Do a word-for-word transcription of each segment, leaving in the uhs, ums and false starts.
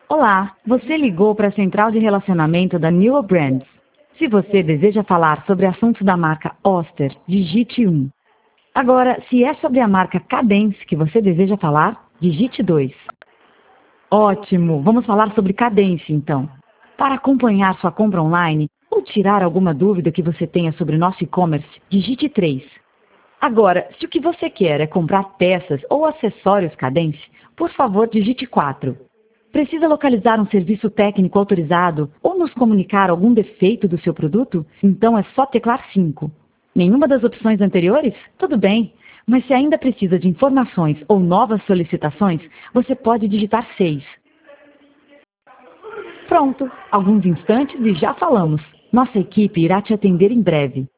Olá, você ligou para a central de relacionamento da Newell Brands. Se você deseja falar sobre assuntos da marca Oster, digite um. Agora, se é sobre a marca Cadence que você deseja falar, digite dois. Ótimo, vamos falar sobre Cadence então. Para acompanhar sua compra online ou tirar alguma dúvida que você tenha sobre nosso e-commerce, digite três. Agora, se o que você quer é comprar peças ou acessórios Cadence, por favor, digite quatro. Precisa localizar um serviço técnico autorizado ou nos comunicar algum defeito do seu produto? Então é só teclar cinco. Nenhuma das opções anteriores? Tudo bem. Mas se ainda precisa de informações ou novas solicitações, você pode digitar seis. Pronto, alguns instantes e já falamos. Nossa equipe irá te atender em breve.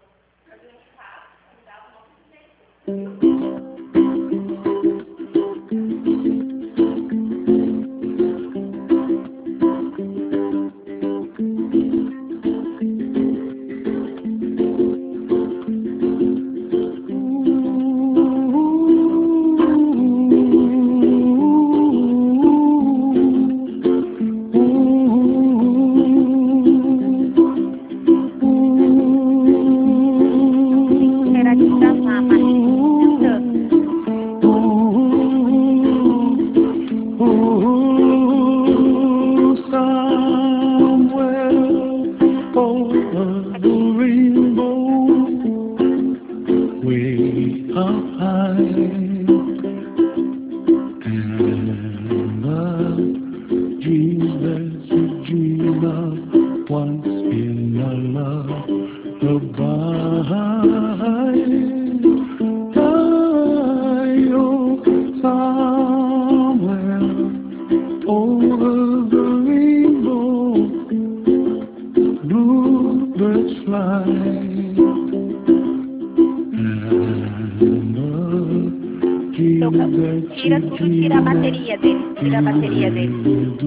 Tira tudo, tira a bateria dele, tira a bateria dele.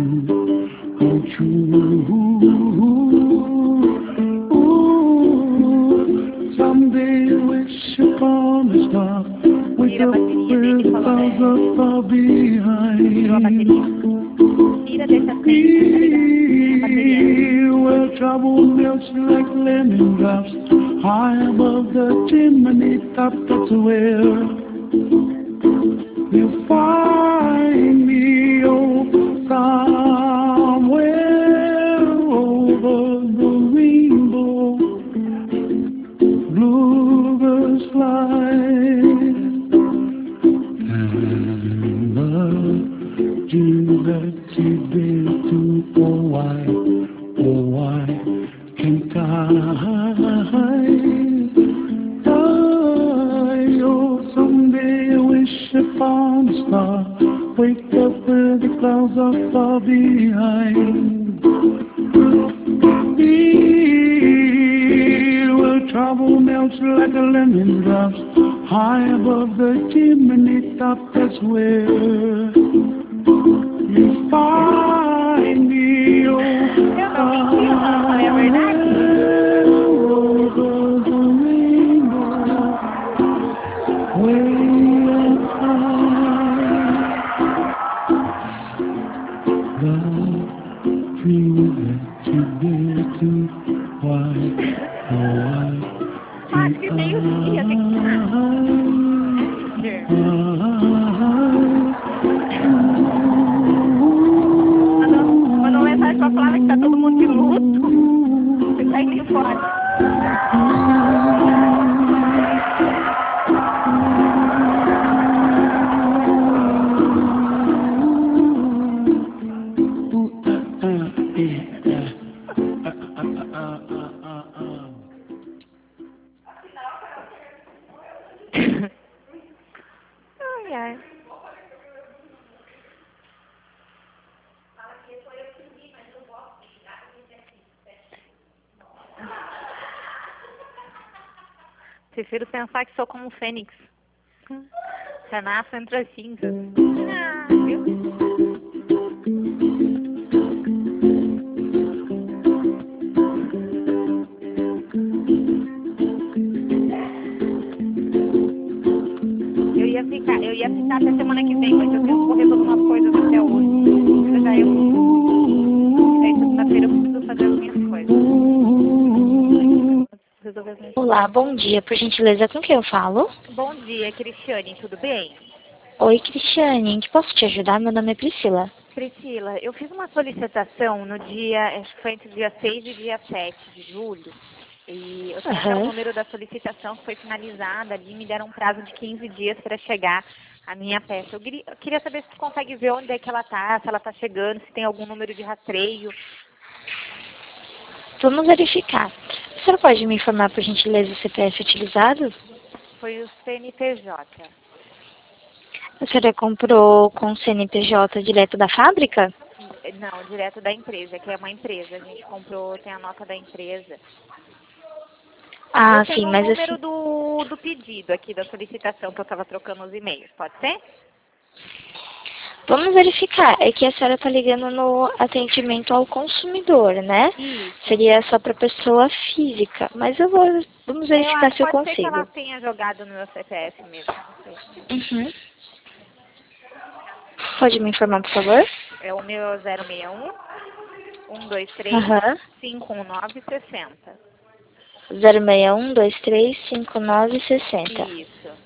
Tira a bateria dele, falou, né? Tirou a bateria. Tira dessa frente, tira a bateria. Trouble melts like lemon drops high above the chimney top. That's where you find me, oh, somewhere over the rainbow. Bluebirds fly, and the dream that you did to, oh why, oh why can't I? I, oh, someday I wish upon a star, wake up where the clouds are far behind. Here where trouble melts like a lemon drops high above the chimney top. That's where you find me, oh, É verdade? over the rainbow, way up high. The dream that you did to, why, oh why Acho que tem um dia, tem que Mandou mensagem pra falar que tá todo mundo de luto. Você tá indo fora. Ai, ai. Prefiro pensar que sou como um fênix. Renasço entre as cinzas. Ah, viu? Eu ia ficar, eu ia ficar até semana que vem, mas eu tenho que resolver umas coisas até hoje. Eu já eu Olá, bom dia. Por gentileza, com quem eu falo? Bom dia, Cristiane, tudo bem? Oi, Cristiane. Em que posso te ajudar? Meu nome é Priscila. Priscila, eu fiz uma solicitação no dia, acho que foi entre o dia seis e dia sete de julho. E eu tenho até o Aham. número da solicitação que foi finalizada ali, me deram um prazo de quinze dias para chegar a minha peça. Eu queria, eu queria saber se tu consegue ver onde é que ela está, se ela está chegando, se tem algum número de rastreio. Vamos verificar. A senhora pode me informar, por gentileza, o C P F utilizado? Foi o C N P J. A senhora comprou com C N P J direto da fábrica? Não, direto da empresa, que é uma empresa. A gente comprou, tem a nota da empresa. Eu Ah, sim, tenho o mas número assim, do, do pedido aqui, da solicitação, que eu estava trocando os e-mails. Pode ser? vamos verificar. É que a senhora está ligando no atendimento ao consumidor, né? Isso. Seria só para pessoa física. Mas eu vou, vamos Eu, verificar a- se eu pode ser que ela consigo. tenha jogado no meu C P F mesmo. Não sei. Uhum. Pode me informar, por favor? É o meu zero seis um, um dois três, Aham. cinco um nove, sessenta. zero seis um, dois três, cinco nove, sessenta. Isso.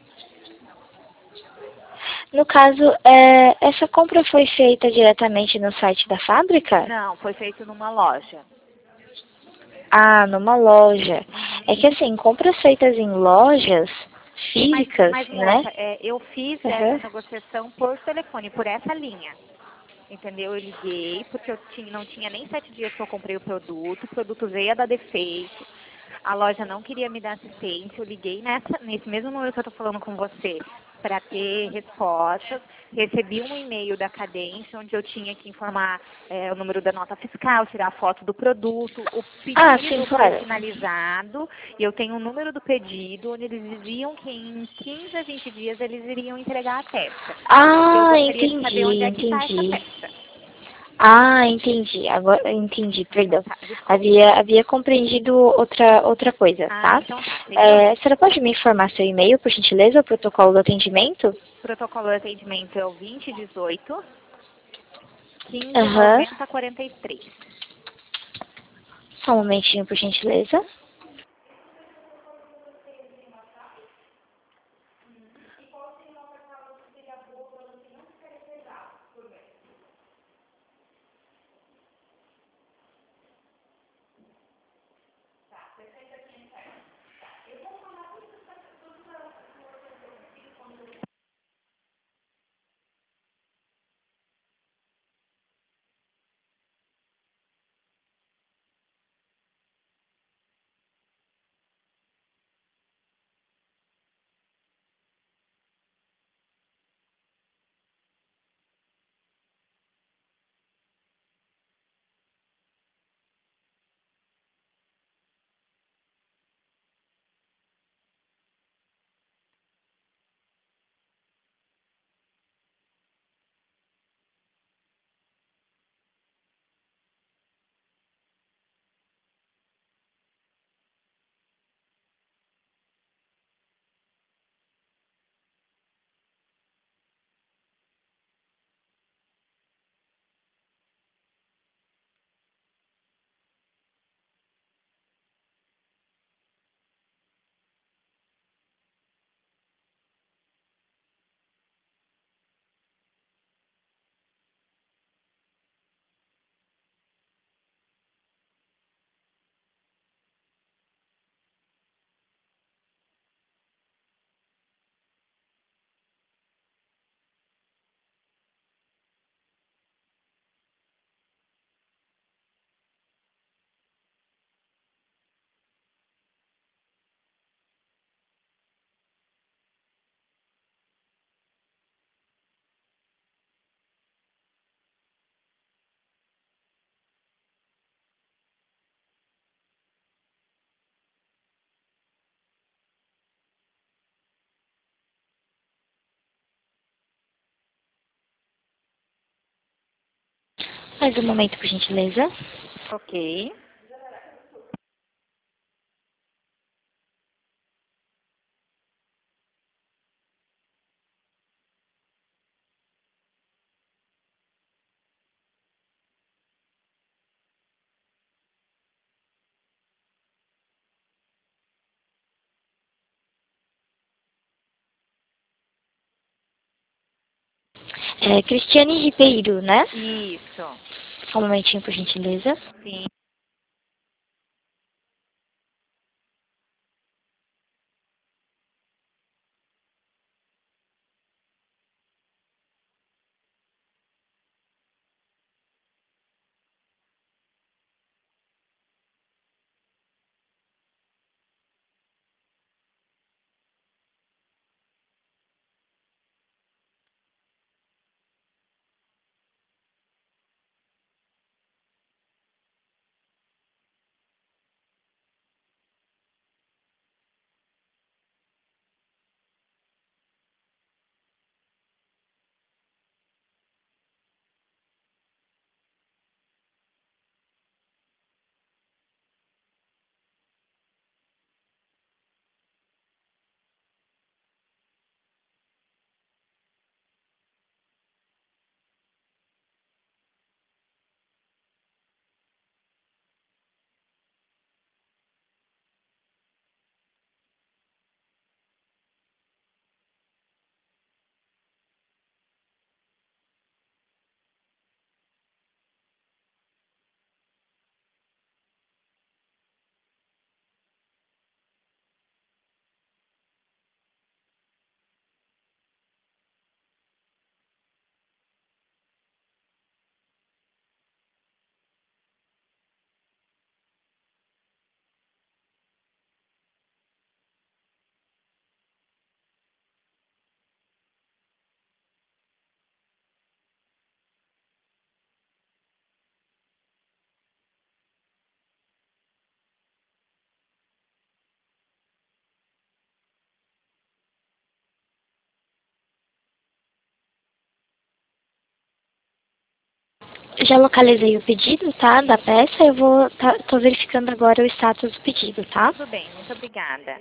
No caso, é, essa compra foi feita diretamente no site da fábrica? Não, foi feito numa loja. Ah, numa loja. Uhum. É que assim, compras feitas em lojas Mas, físicas, mas né? moça, é, eu fiz essa Aham. negociação por telefone, por essa linha. Entendeu? Eu liguei porque eu tinha, não tinha nem sete dias que eu comprei o produto, o produto veio a dar defeito, a loja não queria me dar assistência, eu liguei nessa, nesse mesmo número que eu estou falando com você para ter respostas, recebi um e-mail da Cadência onde eu tinha que informar é, o número da nota fiscal, tirar a foto do produto, o Ah, sim, pedido foi claro. finalizado e eu tenho o número do pedido onde eles diziam que em quinze a vinte dias eles iriam entregar a peça. Eu Ah, gostaria de saber entendi, onde é que está essa entendi. peça. Ah, entendi. Agora entendi, Então perdão. tá, desculpa. Havia, havia compreendido outra, outra coisa, Ah, tá? então tá, sem É, a problema. senhora pode me informar seu e-mail, por gentileza, o protocolo do atendimento? Protocolo de atendimento é o vinte dezoito, quinze Aham. noventa quarenta e três. Só um momentinho, por gentileza. Mais um momento, por gentileza. Ok. É Cristiane Ribeiro, né? Isso. Só um momentinho, por gentileza. Sim. Já localizei o pedido, tá? Da peça. Eu vou... Tá, tô verificando agora o status do pedido, tá? Tudo bem, muito obrigada.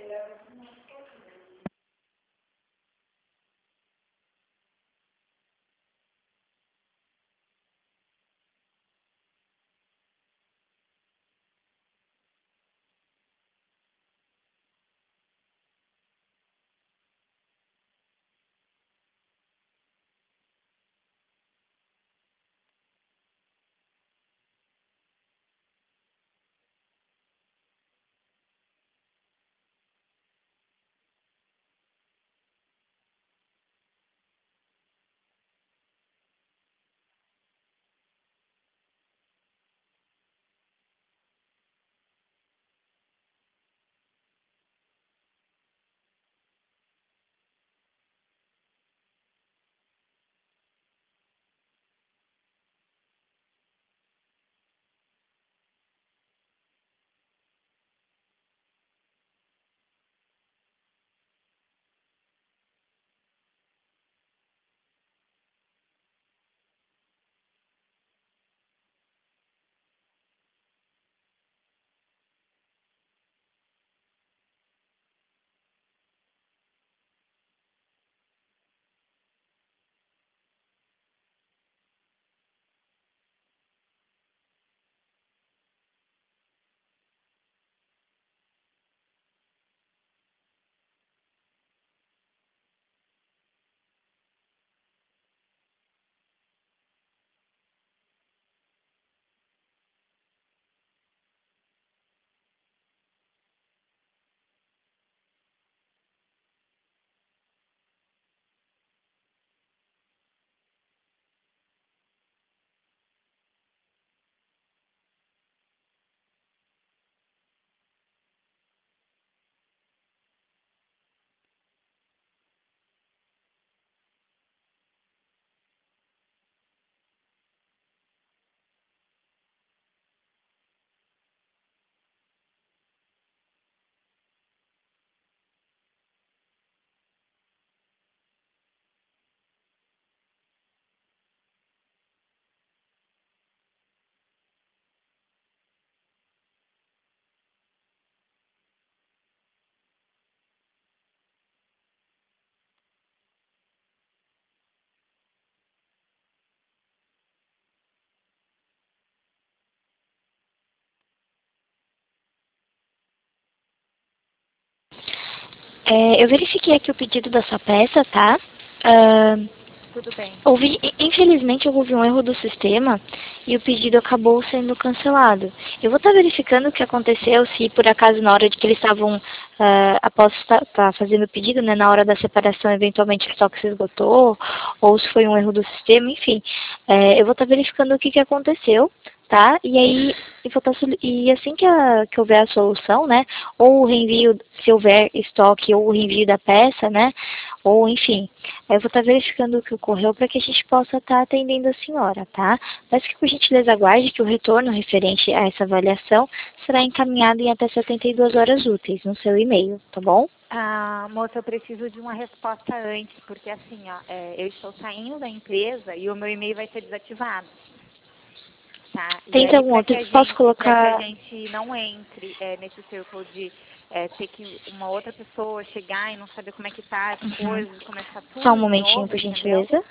É, eu verifiquei aqui o pedido da sua peça, tá? Ah, Tudo bem. Houve, infelizmente, houve um erro do sistema e o pedido acabou sendo cancelado. Eu vou estar verificando o que aconteceu, se por acaso na hora de que eles estavam, uh, após estar tá fazendo o pedido, né, na hora da separação, eventualmente o estoque se esgotou, ou se foi um erro do sistema, enfim. É, eu vou estar verificando o que, que aconteceu, tá? E aí, eu vou tá, e assim que, a, que houver a solução, né, ou o reenvio, se houver estoque, ou o reenvio da peça, né, ou enfim, eu vou estar verificando o que ocorreu para que a gente possa estar atendendo a senhora, tá? Peço que, por gentileza, aguarde que o retorno referente a essa avaliação será encaminhado em até setenta e duas horas úteis no seu e-mail, tá bom? Ah, moça, eu preciso de uma resposta antes, porque assim, ó, é, eu estou saindo da empresa e o meu e-mail vai ser desativado. Tá? E Tenta aí, algum para que, outro, a posso gente- pra que a colocar... gente não entre é, nesse círculo de é, ter que uma outra pessoa chegar e não saber como é que tá as Uhum. coisas, começar Só um tudo de momentinho, novo, por entendeu? gentileza.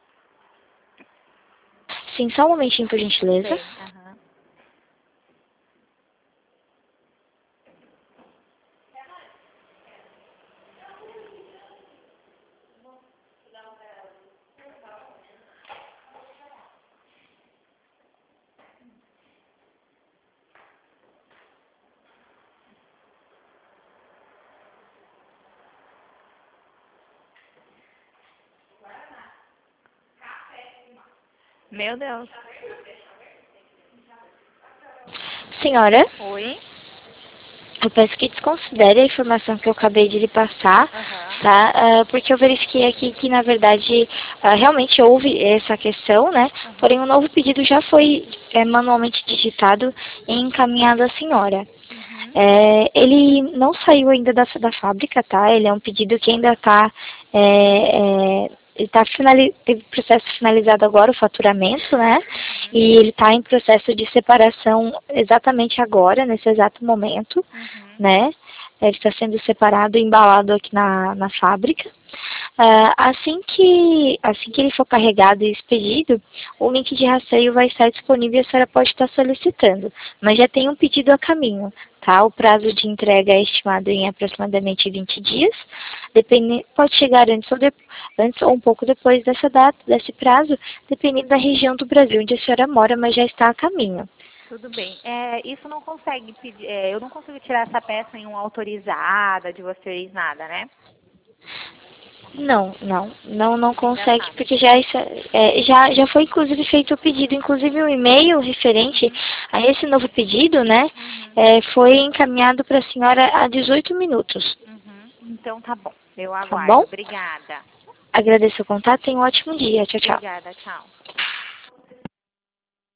Sim, só um momentinho, por Tudo gentileza. bem. Aham. Meu Deus. Senhora, Oi? eu peço que desconsidere a informação que eu acabei de lhe passar, Aham. tá? Ah, porque eu verifiquei aqui que, na verdade, ah, realmente houve essa questão, né? Aham. Porém, o novo pedido já foi é, manualmente digitado e encaminhado à senhora. Uhum. É, ele não saiu ainda da, da fábrica, tá? Ele é um pedido que ainda está... É, é, ele tá finali teve o processo finalizado agora, o faturamento, né? Uhum. E ele está em processo de separação exatamente agora, nesse exato momento, Uhum. né? Ele está sendo separado e embalado aqui na, na fábrica. Uh, assim, que, assim que ele for carregado e expedido, o link de rastreio vai estar disponível e a senhora pode estar solicitando. Mas já tem um pedido a caminho, tá? O prazo de entrega é estimado em aproximadamente vinte dias. Depende, pode chegar antes ou, de, antes ou um pouco depois dessa data, desse prazo, dependendo da região do Brasil onde a senhora mora, mas já está a caminho. Tudo bem. É, isso não consegue pedir, é, eu não consigo tirar essa peça em uma autorizada de vocês, nada, né? Não, não, não, não Ainda consegue, sabe. porque já, isso- é, já, já foi inclusive feito o pedido, inclusive o e-mail referente Uhum. a esse novo pedido, né, Uhum. é, foi encaminhado para a senhora há dezoito minutos, Uhum. Então tá bom. Eu tá bom? aguardo. Obrigada. Agradeço o contato, tenha um ótimo dia, tchau, tchau. Obrigada. Tchau.